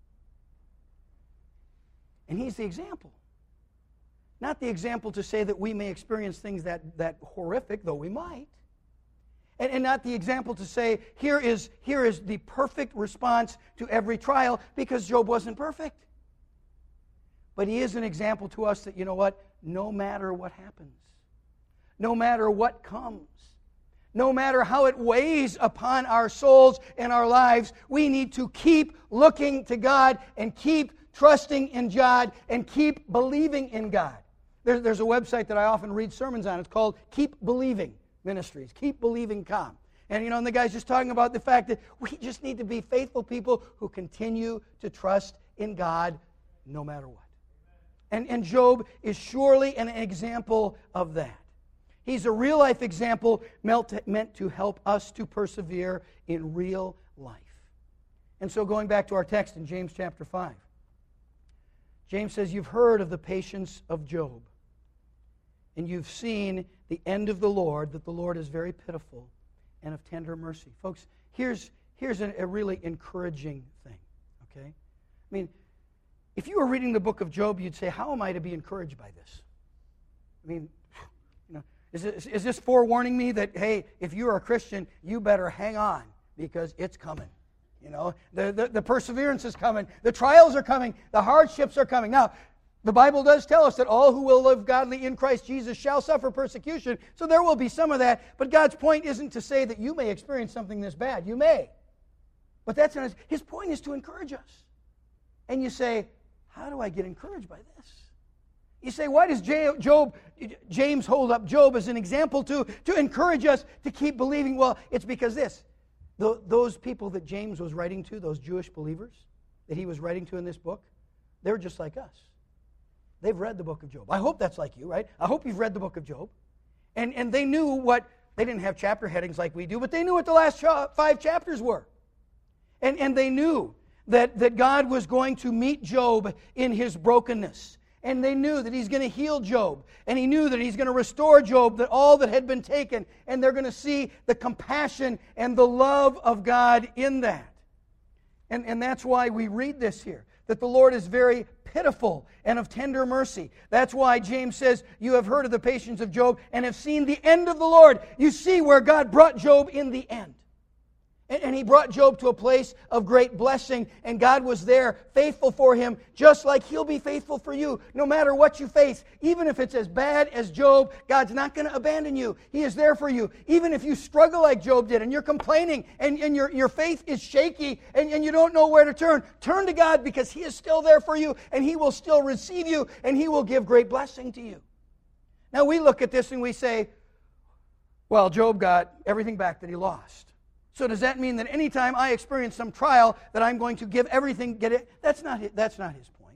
And he's the example. Not the example to say that we may experience things that, that horrific, though we might. And, and not the example to say, here is, here is the perfect response to every trial, because Job wasn't perfect. But he is an example to us that, you know what, no matter what happens, no matter what comes, no matter how it weighs upon our souls and our lives, we need to keep looking to God and keep trusting in God and keep believing in God. There, there's a website that I often read sermons on. It's called Keep Believing Ministries. Keep Believing dot com. And, you know, and the guy's just talking about the fact that we just need to be faithful people who continue to trust in God no matter what. And, and Job is surely an example of that. He's a real-life example meant to help us to persevere in real life. And so going back to our text in James chapter five, James says, you've heard of the patience of Job, and you've seen the end of the Lord, that the Lord is very pitiful and of tender mercy. Folks, here's, here's a, a really encouraging thing, okay? I mean, if you were reading the book of Job, you'd say, how am I to be encouraged by this? I mean, you know, is this, is this forewarning me that, hey, if you are a Christian, you better hang on because it's coming. You know, the, the, the perseverance is coming. The trials are coming. The hardships are coming. Now, the Bible does tell us that all who will live godly in Christ Jesus shall suffer persecution. So there will be some of that. But God's point isn't to say that you may experience something this bad. You may. But that's not his, his point is to encourage us. And you say, how do I get encouraged by this? You say, why does Job, James hold up Job as an example to, to encourage us to keep believing? Well, it's because this. Those people that James was writing to, those Jewish believers that he was writing to in this book, they're just like us. They've read the book of Job. I hope that's like you, right? I hope you've read the book of Job. And, and they knew what, they didn't have chapter headings like we do, but they knew what the last cha- five chapters were. And, and they knew that, that God was going to meet Job in his brokenness. And they knew that he's going to heal Job. And he knew that he's going to restore Job, that all that had been taken. And they're going to see the compassion and the love of God in that. And, and that's why we read this here, that the Lord is very pitiful and of tender mercy. That's why James says, you have heard of the patience of Job and have seen the end of the Lord. You see where God brought Job in the end. And he brought Job to a place of great blessing, and God was there, faithful for him, just like he'll be faithful for you, no matter what you face. Even if it's as bad as Job, God's not going to abandon you. He is there for you. Even if you struggle like Job did, and you're complaining, and, and your, your faith is shaky, and, and you don't know where to turn, turn to God, because He is still there for you, and He will still receive you, and He will give great blessing to you. Now we look at this and we say, well, Job got everything back that he lost. So does that mean that anytime I experience some trial that I'm going to give everything, get it? That's not his, that's not his point.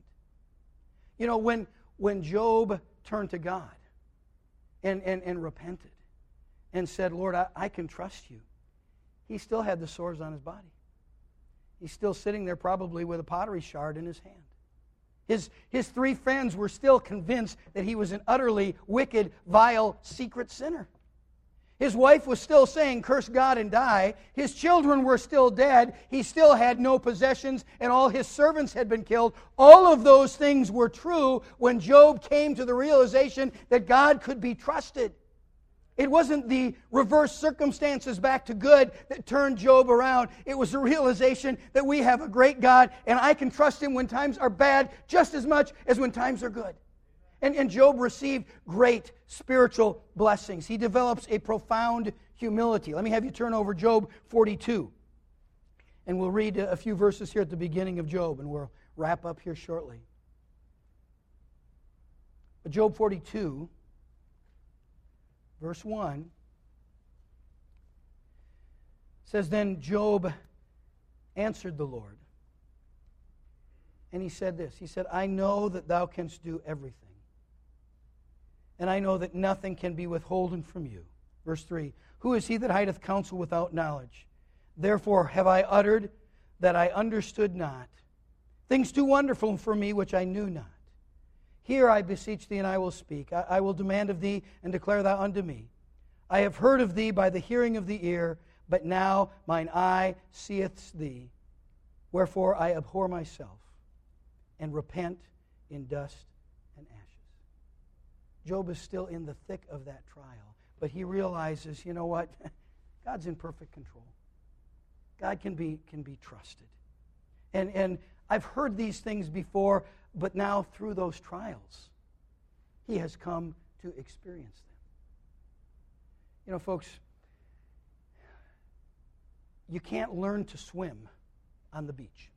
You know, when, when Job turned to God and, and, and repented and said, Lord, I, I can trust you, he still had the sores on his body. He's still sitting there probably with a pottery shard in his hand. His, his three friends were still convinced that he was an utterly wicked, vile, secret sinner. His wife was still saying, curse God and die. His children were still dead. He still had no possessions, and all his servants had been killed. All of those things were true when Job came to the realization that God could be trusted. It wasn't the reverse circumstances back to good that turned Job around. It was the realization that we have a great God, and I can trust Him when times are bad just as much as when times are good. And, and Job received great spiritual blessings. He develops a profound humility. Let me have you turn over Job forty-two. And we'll read a few verses here at the beginning of Job, and we'll wrap up here shortly. But Job forty-two, verse one, says, Then Job answered the Lord. And he said this. He said, I know that thou canst do everything. And I know that nothing can be withholden from you. Verse three, Who is he that hideth counsel without knowledge? Therefore have I uttered that I understood not, things too wonderful for me which I knew not. Hear, I beseech thee, and I will speak. I, I will demand of thee, and declare thou unto me. I have heard of thee by the hearing of the ear, but now mine eye seeth thee. Wherefore I abhor myself, and repent in dust and ashes. Job is still in the thick of that trial, but he realizes, you know what? God's in perfect control. God can be, can be trusted. And, and I've heard these things before, but now through those trials, he has come to experience them. You know, folks, you can't learn to swim on the beach.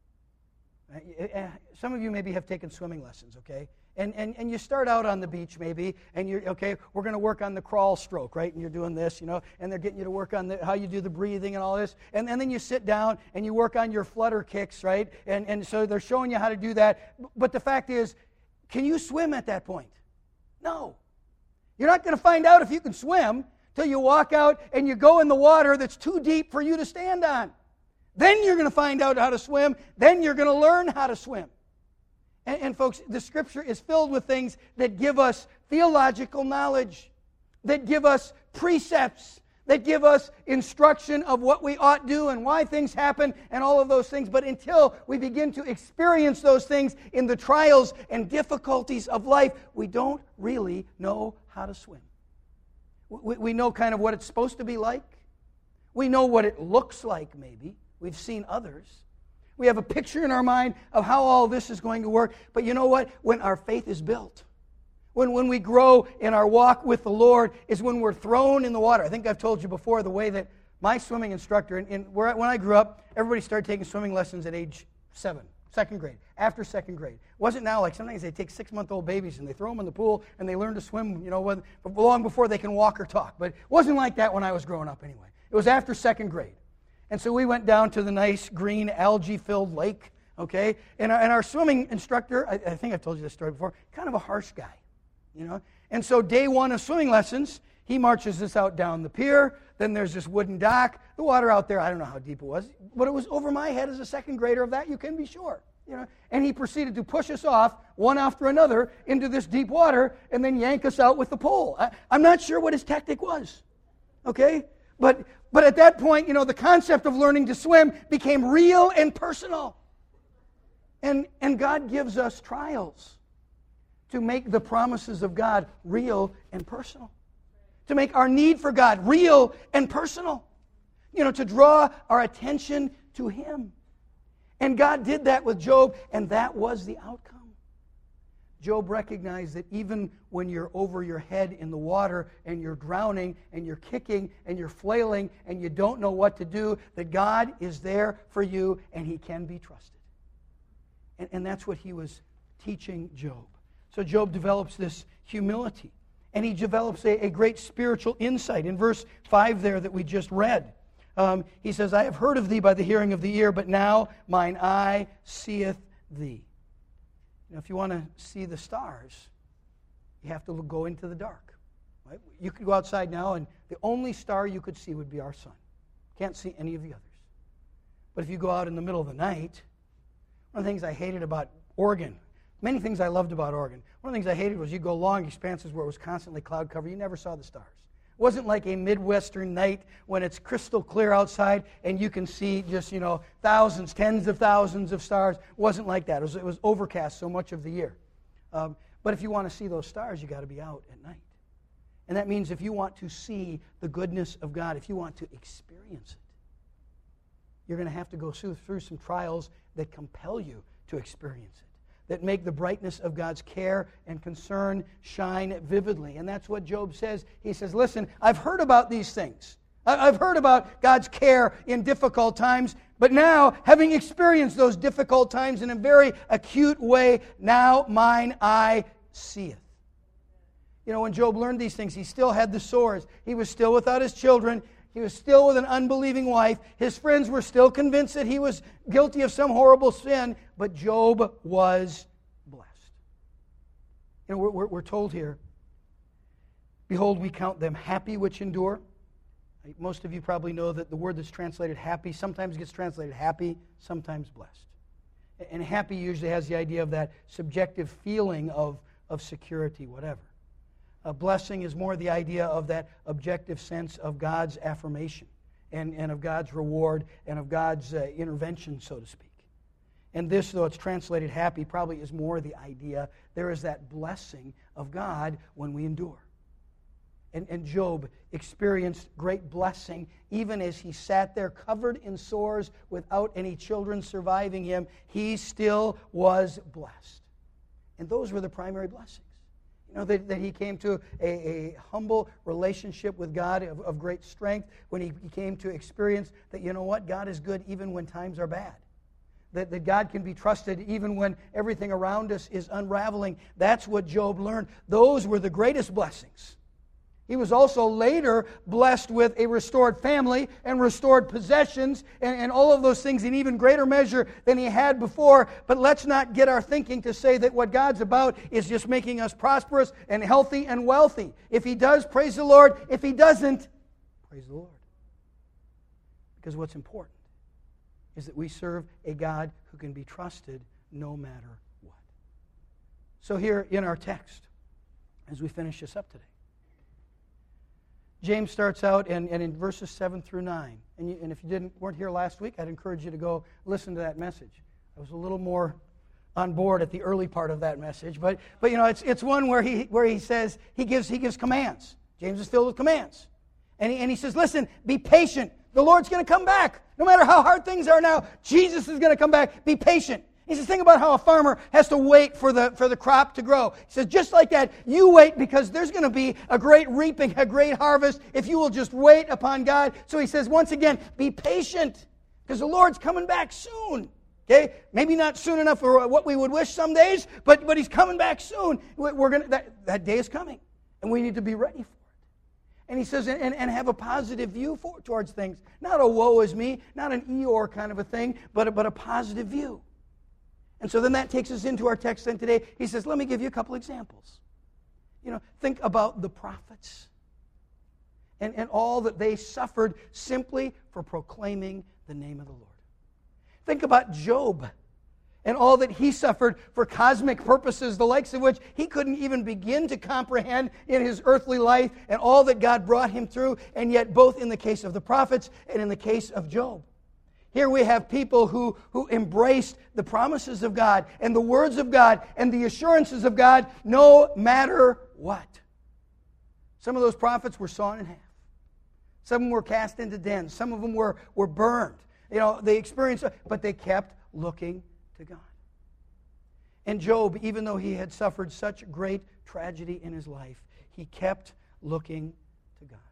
Some of you maybe have taken swimming lessons, okay? And, and and you start out on the beach maybe, and you're, okay, we're going to work on the crawl stroke, right? And you're doing this, you know, and they're getting you to work on the, how you do the breathing and all this. And, and then you sit down and you work on your flutter kicks, right? And, and so they're showing you how to do that. But the fact is, can you swim at that point? No. You're not going to find out if you can swim till you walk out and you go in the water that's too deep for you to stand on. Then you're going to find out how to swim. Then you're going to learn how to swim. And, and folks, the Scripture is filled with things that give us theological knowledge, that give us precepts, that give us instruction of what we ought to do and why things happen and all of those things. But until we begin to experience those things in the trials and difficulties of life, we don't really know how to swim. We, we know kind of what it's supposed to be like. We know what it looks like, maybe. We've seen others. We have a picture in our mind of how all this is going to work. But you know what? When our faith is built, when, when we grow in our walk with the Lord, is when we're thrown in the water. I think I've told you before the way that my swimming instructor, and, and where, when I grew up, everybody started taking swimming lessons at age seven, second grade, after second grade. It wasn't now like sometimes they take six-month-old babies and they throw them in the pool and they learn to swim, you know, when, long before they can walk or talk. But it wasn't like that when I was growing up anyway. It was after second grade. And so we went down to the nice green algae-filled lake, okay? And our, and our swimming instructor, I, I think I've told you this story before, kind of a harsh guy, you know? And so day one of swimming lessons, he marches us out down the pier. Then there's this wooden dock. The water out there, I don't know how deep it was, but it was over my head as a second grader of that, you can be sure. You know? And he proceeded to push us off, one after another, into this deep water, and then yank us out with the pole. I, I'm not sure what his tactic was, okay? But but at that point, you know, the concept of learning to swim became real and personal. And, and God gives us trials to make the promises of God real and personal. To make our need for God real and personal. You know, to draw our attention to Him. And God did that with Job, and that was the outcome. Job recognized that even when you're over your head in the water and you're drowning and you're kicking and you're flailing and you don't know what to do, that God is there for you and He can be trusted. And, and that's what He was teaching Job. So Job develops this humility, and he develops a, a great spiritual insight. In verse five there that we just read, um, he says, I have heard of thee by the hearing of the ear, but now mine eye seeth thee. Now, if you want to see the stars, you have to go into the dark. Right? You could go outside now, and the only star you could see would be our sun. Can't see any of the others. But if you go out in the middle of the night, one of the things I hated about Oregon, many things I loved about Oregon, one of the things I hated was you go long expanses where it was constantly cloud cover. You never saw the stars. It wasn't like a Midwestern night when it's crystal clear outside and you can see just, you know, thousands, tens of thousands of stars. It wasn't like that. It was, it was overcast so much of the year. Um, but if you want to see those stars, you got to be out at night. And that means if you want to see the goodness of God, if you want to experience it, you're going to have to go through, through some trials that compel you to experience it, that make the brightness of God's care and concern shine vividly. And that's what Job says. He says, listen, I've heard about these things. I've heard about God's care in difficult times, but now, having experienced those difficult times in a very acute way, now mine eye seeth. You know, when Job learned these things, he still had the sores. He was still without his children. He was still with an unbelieving wife. His friends were still convinced that he was guilty of some horrible sin, but Job was blessed. You know, we're, we're told here, behold, we count them happy which endure. Most of you probably know that the word that's translated happy sometimes gets translated happy, sometimes blessed. And happy usually has the idea of that subjective feeling of, of security, whatever. A blessing is more the idea of that objective sense of God's affirmation and, and of God's reward and of God's uh, intervention, so to speak. And this, though it's translated happy, probably is more the idea there is that blessing of God when we endure. And, and Job experienced great blessing even as he sat there covered in sores without any children surviving him. He still was blessed. And those were the primary blessings. You know, that, that he came to a, a humble relationship with God of, of great strength, when he, he came to experience that, you know what, God is good even when times are bad. That, that God can be trusted even when everything around us is unraveling. That's what Job learned. Those were the greatest blessings. He was also later blessed with a restored family and restored possessions and, and all of those things in even greater measure than he had before. But let's not get our thinking to say that what God's about is just making us prosperous and healthy and wealthy. If He does, praise the Lord. If He doesn't, praise the Lord. Because what's important is that we serve a God who can be trusted no matter what. So here in our text, as we finish this up today, James starts out and, and in verses seven through nine. And, you, and if you didn't weren't here last week, I'd encourage you to go listen to that message. I was a little more on board at the early part of that message. But but you know, it's it's one where he where he says he gives he gives commands. James is filled with commands. And he, and he says, listen, be patient. The Lord's going to come back. No matter how hard things are now, Jesus is going to come back. Be patient. He says, think about how a farmer has to wait for the, for the crop to grow. He says, just like that, you wait because there's going to be a great reaping, a great harvest if you will just wait upon God. So he says, once again, be patient because the Lord's coming back soon. Okay? Maybe not soon enough for what we would wish some days, but, but He's coming back soon. We're gonna, that, that day is coming, and we need to be ready for it. And he says, and, and have a positive view for, towards things. Not a woe is me, not an Eeyore kind of a thing, but a, but a positive view. And so then that takes us into our text then today. He says, let me give you a couple examples. You know, think about the prophets and, and all that they suffered simply for proclaiming the name of the Lord. Think about Job and all that he suffered for cosmic purposes, the likes of which he couldn't even begin to comprehend in his earthly life, and all that God brought him through, and yet both in the case of the prophets and in the case of Job. Here we have people who, who embraced the promises of God and the words of God and the assurances of God no matter what. Some of those prophets were sawn in half. Some of them were cast into dens. Some of them were, were burned. You know, they experienced, but they kept looking to God. And Job, even though he had suffered such great tragedy in his life, he kept looking to God.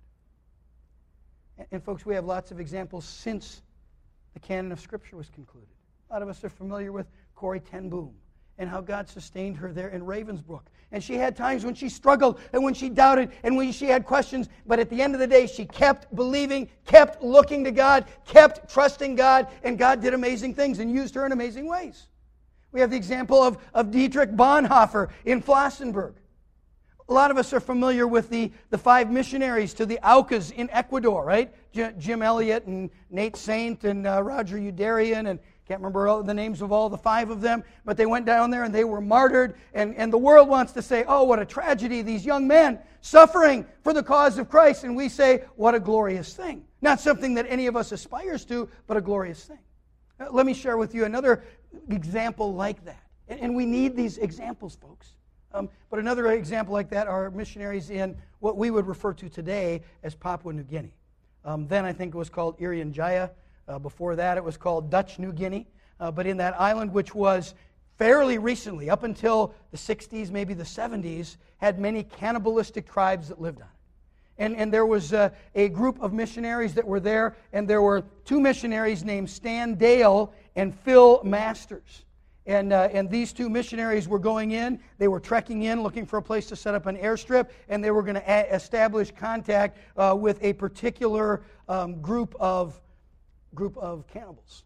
And, and folks, we have lots of examples since the canon of Scripture was concluded. A lot of us are familiar with Corrie ten Boom and how God sustained her there in Ravensbrück. And she had times when she struggled and when she doubted and when she had questions, but at the end of the day, she kept believing, kept looking to God, kept trusting God, and God did amazing things and used her in amazing ways. We have the example of, of Dietrich Bonhoeffer in Flossenburg. A lot of us are familiar with the, the five missionaries to the Aucas in Ecuador, right? J- Jim Elliot and Nate Saint and uh, Roger Youderian and Can't remember all the names of all the five of them, but they went down there and they were martyred. And, and the world wants to say, oh, what a tragedy, these young men suffering for the cause of Christ. And we say, what a glorious thing. Not something that any of us aspires to, but a glorious thing. Let me share with you another example like that. And, and we need these examples, folks. Um, but another example like that are missionaries in what we would refer to today as Papua New Guinea. Um, then I think it was called Irian Jaya. Uh, before that, it was called Dutch New Guinea. Uh, but in that island, which was fairly recently, up until the sixties, maybe the seventies, had many cannibalistic tribes that lived on it. And, and there was uh, a group of missionaries that were there, and there were two missionaries named Stan Dale and Phil Masters. And, uh, and these two missionaries were going in, they were trekking in, looking for a place to set up an airstrip, and they were going to a- establish contact uh, with a particular um, group of group of cannibals.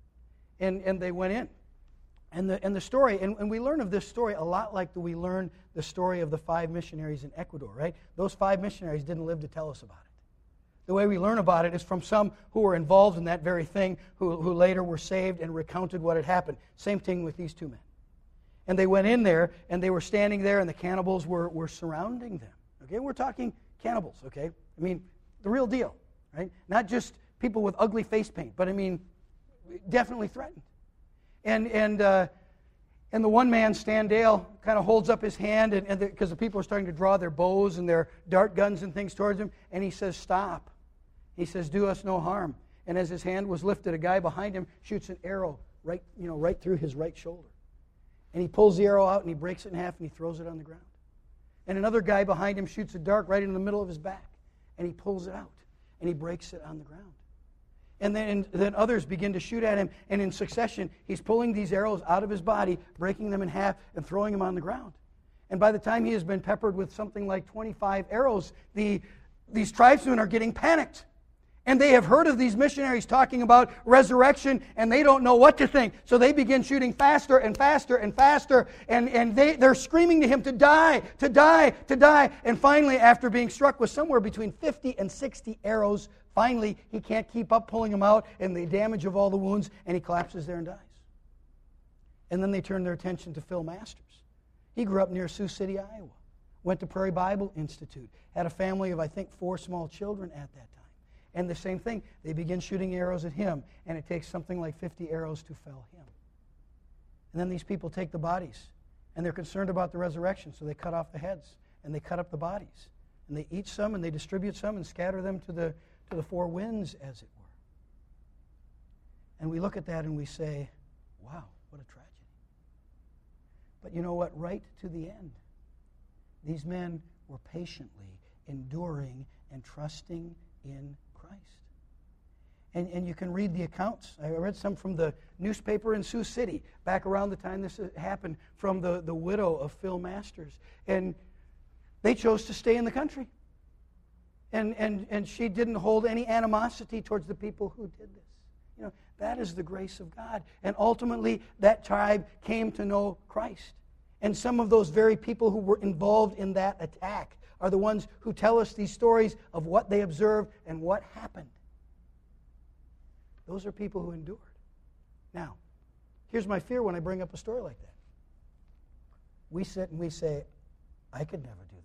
And and they went in. And the and the story, and, and we learn of this story a lot like we learn the story of the five missionaries in Ecuador, right? Those five missionaries didn't live to tell us about it. The way we learn about it is from some who were involved in that very thing, who, who later were saved and recounted what had happened. Same thing with these two men. And they went in there, and they were standing there, and the cannibals were, were surrounding them. Okay, we're talking cannibals, okay? I mean, the real deal, right? Not just people with ugly face paint, but I mean, definitely threatened. And and uh, and the one man, Stan Dale, kind of holds up his hand, and because the, the people are starting to draw their bows and their dart guns and things towards him, and he says, "Stop." He says, "Do us no harm." And as his hand was lifted, a guy behind him shoots an arrow right, you know, right through his right shoulder. And he pulls the arrow out and he breaks it in half and he throws it on the ground. And another guy behind him shoots a dart right in the middle of his back, and he pulls it out and he breaks it on the ground. And then, and then others begin to shoot at him, and in succession, he's pulling these arrows out of his body, breaking them in half, and throwing them on the ground. And by the time he has been peppered with something like twenty-five arrows, the, these tribesmen are getting panicked. And they have heard of these missionaries talking about resurrection, and they don't know what to think. So they begin shooting faster and faster and faster, and, and they, they're screaming to him to die, to die, to die. And finally, after being struck with somewhere between fifty and sixty arrows, finally, he can't keep up pulling them out, and the damage of all the wounds, and he collapses there and dies. And then they turn their attention to Phil Masters. He grew up near Sioux City, Iowa. Went to Prairie Bible Institute. Had a family of, I think, four small children at that time. And the same thing, they begin shooting arrows at him, and it takes something like fifty arrows to fell him. And then these people take the bodies, and they're concerned about the resurrection, so they cut off the heads, and they cut up the bodies. And they eat some, and they distribute some, and scatter them to the to the four winds, as it were. And we look at that and we say, wow, what a tragedy. But you know what? Right to the end, these men were patiently enduring and trusting in Christ. And, and you can read the accounts. I read some from the newspaper in Sioux City, back around the time this happened, from the, the widow of Phil Masters. And they chose to stay in the country. And, and, and she didn't hold any animosity towards the people who did this. You know, that is the grace of God. And ultimately, that tribe came to know Christ. And some of those very people who were involved in that attack are the ones who tell us these stories of what they observed and what happened. Those are people who endured. Now, here's my fear when I bring up a story like that. We sit and we say, I could never do that.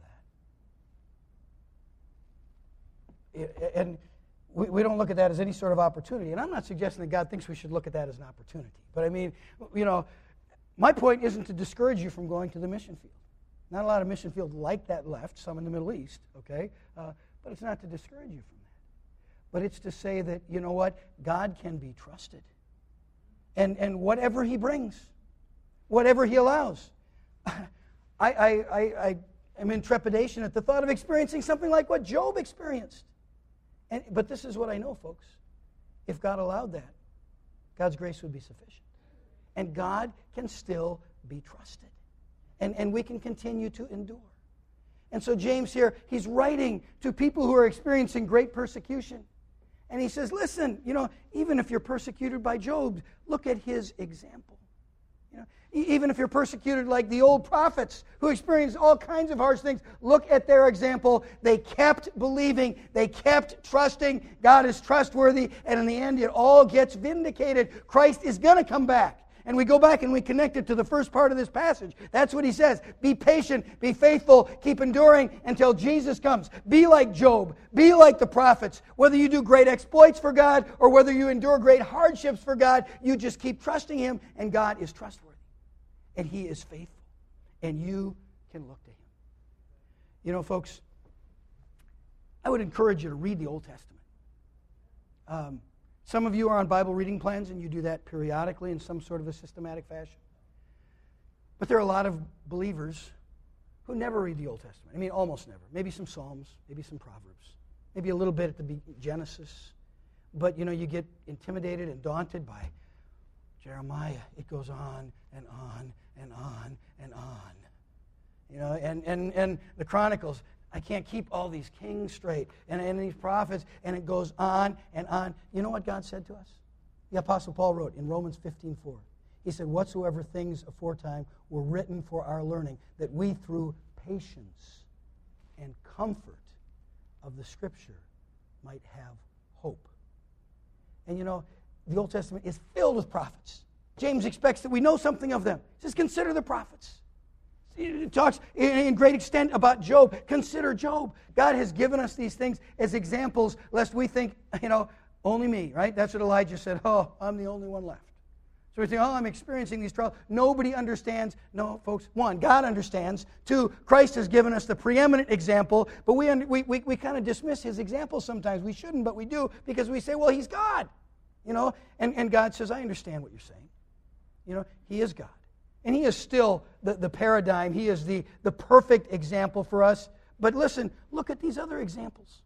And we, we don't look at that as any sort of opportunity. And I'm not suggesting that God thinks we should look at that as an opportunity. But I mean, you know, my point isn't to discourage you from going to the mission field. Not a lot of mission fields like that left, some in the Middle East, okay? Uh, but it's not to discourage you from that. But it's to say that, you know what, God can be trusted. And and whatever He brings, whatever He allows. I, I, I, I am in trepidation at the thought of experiencing something like what Job experienced. And, but this is what I know, folks. If God allowed that, God's grace would be sufficient. And God can still be trusted. And, and we can continue to endure. And so James here, he's writing to people who are experiencing great persecution. And he says, listen, you know, even if you're persecuted by Job, look at his example. You know, E- even if you're persecuted like the old prophets who experienced all kinds of harsh things, look at their example. They kept believing. They kept trusting. God is trustworthy. And in the end, it all gets vindicated. Christ is going to come back. And we go back and we connect it to the first part of this passage. That's what he says. Be patient, be faithful, keep enduring until Jesus comes. Be like Job. Be like the prophets. Whether you do great exploits for God or whether you endure great hardships for God, you just keep trusting him, and God is trustworthy. And he is faithful. And you can look to him. You know, folks, I would encourage you to read the Old Testament. Um, Some of you are on Bible reading plans, and you do that periodically in some sort of a systematic fashion. But there are a lot of believers who never read the Old Testament. I mean, almost never. Maybe some Psalms, maybe some Proverbs, maybe a little bit at the be- Genesis. But, you know, you get intimidated and daunted by Jeremiah. It goes on and on and on and on. You know, and, and, and the Chronicles. I can't keep all these kings straight and, and these prophets, and it goes on and on. You know what God said to us? The Apostle Paul wrote in Romans fifteen four. He said, whatsoever things aforetime were written for our learning, that we through patience and comfort of the Scripture might have hope. And you know, the Old Testament is filled with prophets. James expects that we know something of them. He says, consider the prophets. It talks in great extent about Job. Consider Job. God has given us these things as examples, lest we think, you know, only me, right? That's what Elijah said. Oh, I'm the only one left. So we think, oh, I'm experiencing these trials. Nobody understands. No, folks, one, God understands. Two, Christ has given us the preeminent example, but we, we, we, we kind of dismiss his example sometimes. We shouldn't, but we do, because we say, well, he's God. You know, and, and God says, I understand what you're saying. You know, he is God. And he is still the, the paradigm. He is the, the perfect example for us. But listen, look at these other examples.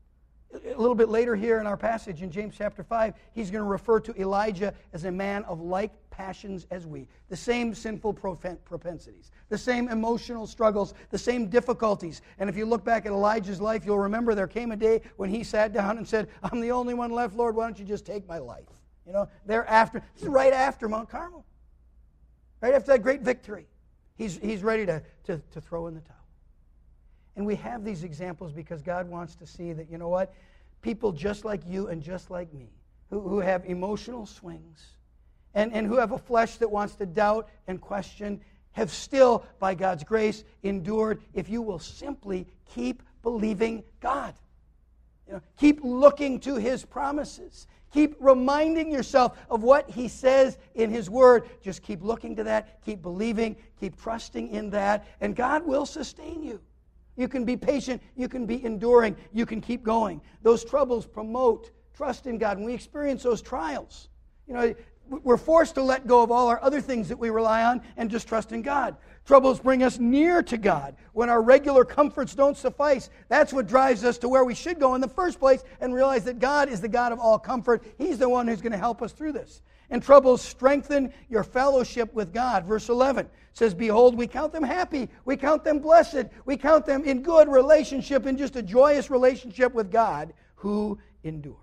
A little bit later here in our passage in James chapter five, he's going to refer to Elijah as a man of like passions as we. The same sinful propensities, the same emotional struggles, the same difficulties. And if you look back at Elijah's life, you'll remember there came a day when he sat down and said, I'm the only one left, Lord, why don't you just take my life? You know, thereafter, this is right after Mount Carmel. Right after that great victory, he's, he's ready to, to, to throw in the towel. And we have these examples because God wants to see that, you know what, people just like you and just like me, who, who have emotional swings and, and who have a flesh that wants to doubt and question, have still, by God's grace, endured if you will simply keep believing God. You know, keep looking to his promises. Keep reminding yourself of what he says in his word. Just keep looking to that. Keep believing. Keep trusting in that. And God will sustain you. You can be patient. You can be enduring. You can keep going. Those troubles promote trust in God. When we experience those trials, you know, we're forced to let go of all our other things that we rely on and just trust in God. Troubles bring us near to God. When our regular comforts don't suffice, that's what drives us to where we should go in the first place and realize that God is the God of all comfort. He's the one who's going to help us through this. And troubles strengthen your fellowship with God. Verse eleven says, behold, we count them happy. We count them blessed. We count them in good relationship, in just a joyous relationship with God who endure.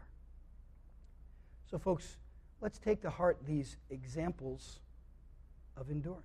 So, folks, let's take to heart these examples of endurance.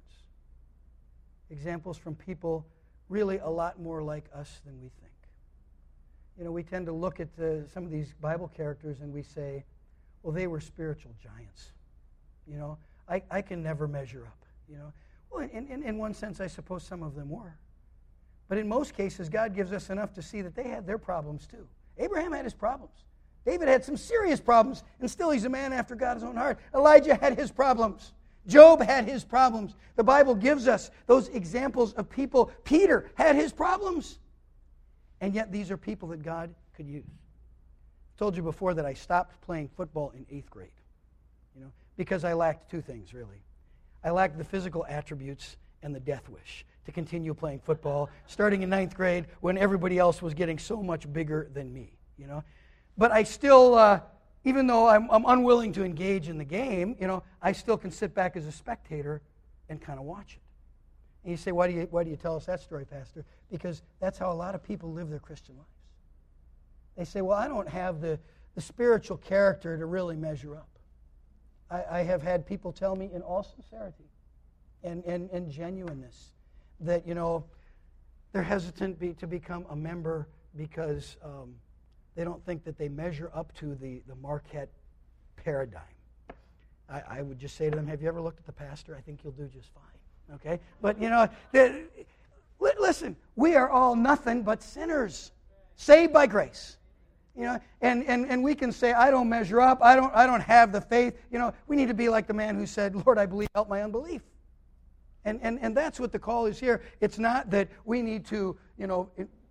Examples from people really a lot more like us than we think. You know, we tend to look at the, some of these Bible characters and we say, well, they were spiritual giants. You know, I, I can never measure up. You know, well, in, in, in one sense, I suppose some of them were. But in most cases, God gives us enough to see that they had their problems too. Abraham had his problems. David had some serious problems, and still he's a man after God's own heart. Elijah had his problems. Job had his problems. The Bible gives us those examples of people. Peter had his problems. And yet these are people that God could use. I told you before that I stopped playing football in eighth grade. You know, because I lacked two things, really. I lacked the physical attributes and the death wish to continue playing football, starting in ninth grade when everybody else was getting so much bigger than me, you know. But I still, uh, even though I'm, I'm unwilling to engage in the game, you know, I still can sit back as a spectator and kind of watch it. And you say, why do you, why do you tell us that story, Pastor? Because that's how a lot of people live their Christian lives. They say, well, I don't have the, the spiritual character to really measure up. I, I have had people tell me in all sincerity, and, and, and genuineness. That, you know, they're hesitant be, to become a member because um, they don't think that they measure up to the, the Marquette paradigm. I, I would just say to them, have you ever looked at the pastor? I think you'll do just fine. Okay? But, you know, they, listen, we are all nothing but sinners, saved by grace. You know, and, and, and we can say, I don't measure up, I don't I don't have the faith. You know, we need to be like the man who said, Lord, I believe, help my unbelief. And, and and that's what the call is here. It's not that we need to, you know,